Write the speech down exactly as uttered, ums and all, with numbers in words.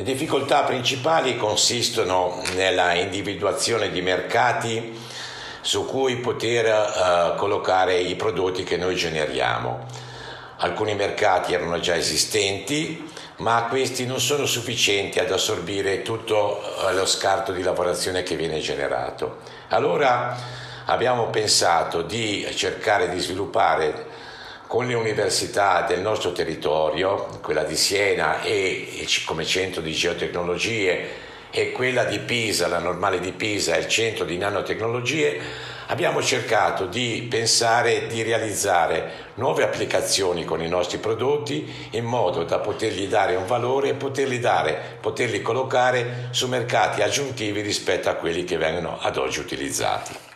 difficoltà principali consistono nella individuazione di mercati su cui poter uh, collocare i prodotti che noi generiamo. Alcuni mercati erano già esistenti, ma questi non sono sufficienti ad assorbire tutto uh, lo scarto di lavorazione che viene generato. Allora abbiamo pensato di cercare di sviluppare con le università del nostro territorio, quella di Siena e come centro di geotecnologie e quella di Pisa, la Normale di Pisa e il centro di nanotecnologie, abbiamo cercato di pensare di realizzare nuove applicazioni con i nostri prodotti in modo da potergli dare un valore e poterli dare, poterli collocare su mercati aggiuntivi rispetto a quelli che vengono ad oggi utilizzati.